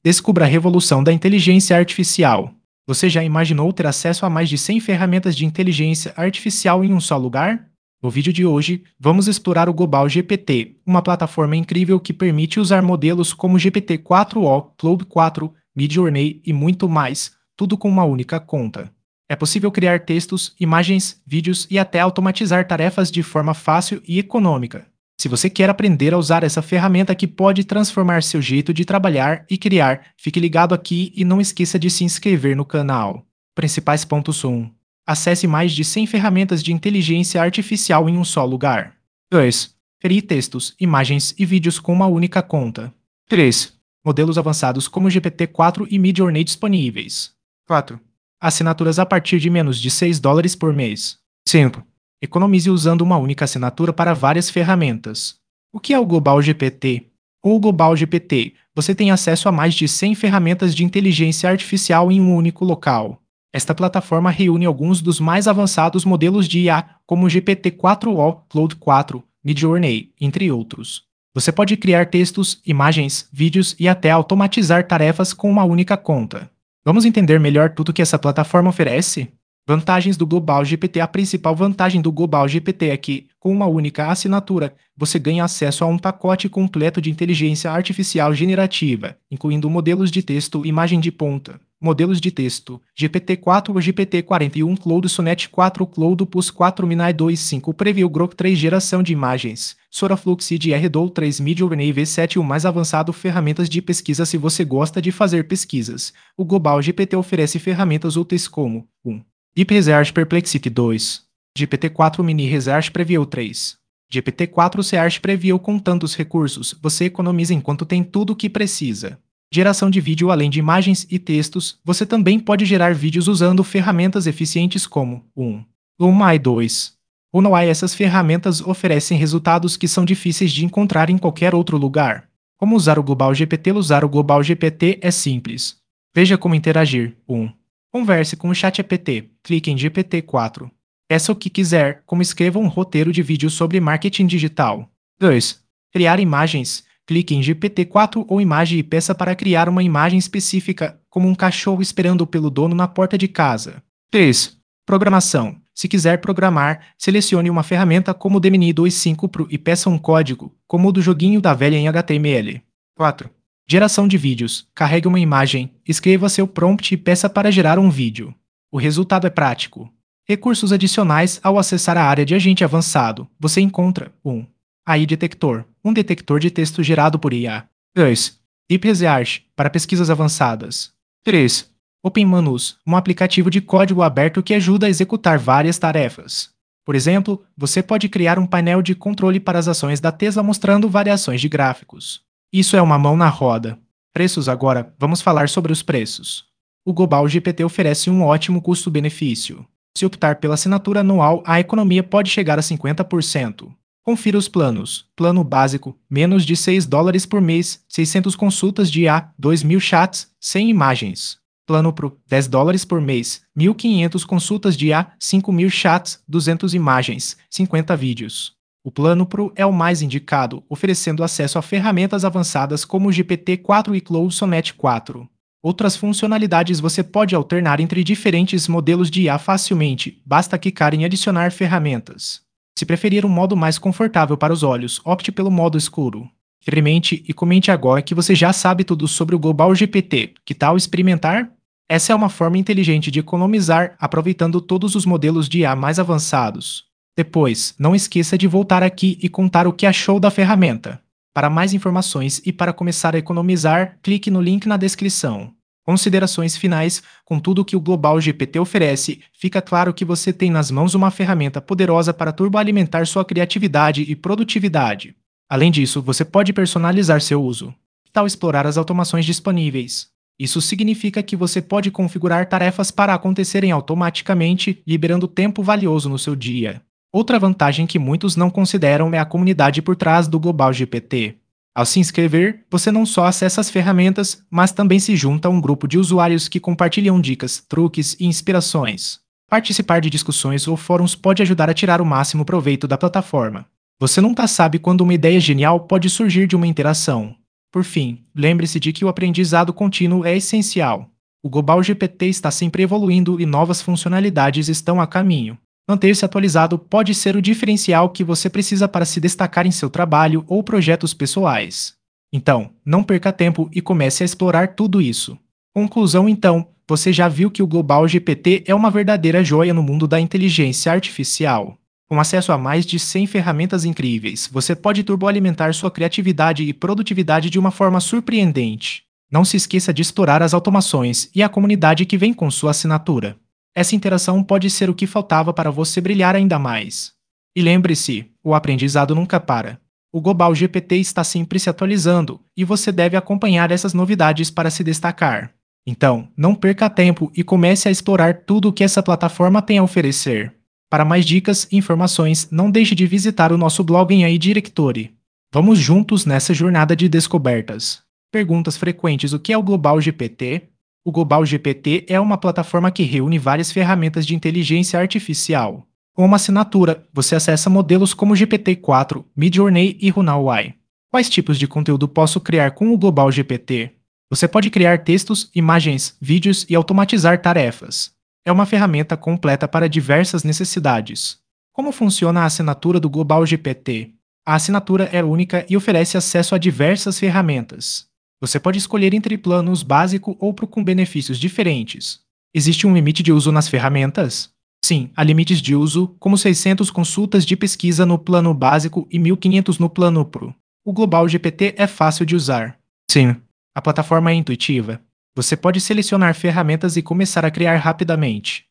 Descubra a revolução da inteligência artificial. Você já imaginou ter acesso a mais de 100 ferramentas de inteligência artificial em um só lugar? No vídeo de hoje, vamos explorar o Global GPT, uma plataforma incrível que permite usar modelos como GPT-4o, Claude 4, Midjourney e muito mais, tudo com uma única conta. É possível criar textos, imagens, vídeos e até automatizar tarefas de forma fácil e econômica. Se você quer aprender a usar essa ferramenta que pode transformar seu jeito de trabalhar e criar, fique ligado aqui e não esqueça de se inscrever no canal. Principais pontos 1. Acesse mais de 100 ferramentas de inteligência artificial em um só lugar. 2. Crie textos, imagens e vídeos com uma única conta. 3. Modelos avançados como GPT-4 e Midjourney disponíveis. 4. Assinaturas a partir de menos de $6 por mês. 5. Economize usando uma única assinatura para várias ferramentas. O que é o Global GPT? Com o Global GPT, você tem acesso a mais de 100 ferramentas de inteligência artificial em um único local. Esta plataforma reúne alguns dos mais avançados modelos de IA, como o GPT-4o, Claude 4, Midjourney, entre outros. Você pode criar textos, imagens, vídeos e até automatizar tarefas com uma única conta. Vamos entender melhor tudo que essa plataforma oferece? Vantagens do Global GPT. A principal vantagem do Global GPT é que, com uma única assinatura, você ganha acesso a um pacote completo de inteligência artificial generativa, incluindo modelos de texto, imagem de ponta, modelos de texto, GPT-4 ou GPT-41, Claude Sonnet 4, Claude Plus 4, Minai 2.5, Preview Grok 3, geração de imagens, Sora Fluxid RDO 3, Midjourney V7, o mais avançado, ferramentas de pesquisa. Se você gosta de fazer pesquisas, o Global GPT oferece ferramentas úteis como 1. Deep Research Perplexity 2. GPT-4 Mini Research Preview 3. GPT-4 Search Preview. Com tantos recursos, você economiza enquanto tem tudo o que precisa. Geração de vídeo. Além de imagens e textos, você também pode gerar vídeos usando ferramentas eficientes como 1. Lumai 2. Unai. Essas ferramentas oferecem resultados que são difíceis de encontrar em qualquer outro lugar. Como usar o Global GPT? Usar o Global GPT é simples. Veja como interagir. 1. Converse com o ChatGPT. Clique em GPT-4. Peça o que quiser, como escreva um roteiro de vídeo sobre marketing digital. 2. Criar imagens. Clique em GPT-4 ou imagem e peça para criar uma imagem específica, como um cachorro esperando pelo dono na porta de casa. 3. Programação. Se quiser programar, selecione uma ferramenta como o Gemini 2.5 Pro e peça um código, como o do joguinho da velha em HTML. 4. Geração de vídeos. Carregue uma imagem, escreva seu prompt e peça para gerar um vídeo. O resultado é prático. Recursos adicionais. Ao acessar a área de agente avançado, você encontra 1. AI Detector, um detector de texto gerado por IA. 2. Deep Research, para pesquisas avançadas. 3. Open Manus, um aplicativo de código aberto que ajuda a executar várias tarefas. Por exemplo, você pode criar um painel de controle para as ações da Tesla mostrando variações de gráficos. Isso é uma mão na roda. Preços. Agora, vamos falar sobre os preços. O Global GPT oferece um ótimo custo-benefício. Se optar pela assinatura anual, a economia pode chegar a 50%. Confira os planos. Plano básico, menos de $6 por mês, 600 consultas de IA, 2.000 chats, 100 imagens. Plano Pro, $10 por mês, 1.500 consultas de IA, 5.000 chats, 200 imagens, 50 vídeos. O Plano Pro é o mais indicado, oferecendo acesso a ferramentas avançadas como o GPT-4 e Claude Sonnet 4. Outras funcionalidades. Você pode alternar entre diferentes modelos de IA facilmente, basta clicar em adicionar ferramentas. Se preferir um modo mais confortável para os olhos, opte pelo modo escuro. Experimente e comente agora que você já sabe tudo sobre o Global GPT. Que tal experimentar? Essa é uma forma inteligente de economizar, aproveitando todos os modelos de IA mais avançados. Depois, não esqueça de voltar aqui e contar o que achou da ferramenta. Para mais informações e para começar a economizar, clique no link na descrição. Considerações finais. Com tudo que o Global GPT oferece, fica claro que você tem nas mãos uma ferramenta poderosa para turboalimentar sua criatividade e produtividade. Além disso, você pode personalizar seu uso. Que tal explorar as automações disponíveis? Isso significa que você pode configurar tarefas para acontecerem automaticamente, liberando tempo valioso no seu dia. Outra vantagem que muitos não consideram é a comunidade por trás do Global GPT. Ao se inscrever, você não só acessa as ferramentas, mas também se junta a um grupo de usuários que compartilham dicas, truques e inspirações. Participar de discussões ou fóruns pode ajudar a tirar o máximo proveito da plataforma. Você nunca sabe quando uma ideia genial pode surgir de uma interação. Por fim, lembre-se de que o aprendizado contínuo é essencial. O Global GPT está sempre evoluindo e novas funcionalidades estão a caminho. Manter-se atualizado pode ser o diferencial que você precisa para se destacar em seu trabalho ou projetos pessoais. Então, não perca tempo e comece a explorar tudo isso. Conclusão então, você já viu que o Global GPT é uma verdadeira joia no mundo da inteligência artificial. Com acesso a mais de 100 ferramentas incríveis, você pode turboalimentar sua criatividade e produtividade de uma forma surpreendente. Não se esqueça de explorar as automações e a comunidade que vem com sua assinatura. Essa interação pode ser o que faltava para você brilhar ainda mais. E lembre-se, o aprendizado nunca para. O Global GPT está sempre se atualizando e você deve acompanhar essas novidades para se destacar. Então, não perca tempo e comece a explorar tudo o que essa plataforma tem a oferecer. Para mais dicas e informações, não deixe de visitar o nosso blog em AI Directory. Vamos juntos nessa jornada de descobertas. Perguntas frequentes: o que é o Global GPT? O Global GPT é uma plataforma que reúne várias ferramentas de inteligência artificial. Com uma assinatura, você acessa modelos como GPT-4, Midjourney e Runaway. Quais tipos de conteúdo posso criar com o Global GPT? Você pode criar textos, imagens, vídeos e automatizar tarefas. É uma ferramenta completa para diversas necessidades. Como funciona a assinatura do Global GPT? A assinatura é única e oferece acesso a diversas ferramentas. Você pode escolher entre planos básico ou Pro com benefícios diferentes. Existe um limite de uso nas ferramentas? Sim, há limites de uso, como 600 consultas de pesquisa no plano básico e 1.500 no plano Pro. O Global GPT é fácil de usar. Sim, a plataforma é intuitiva. Você pode selecionar ferramentas e começar a criar rapidamente.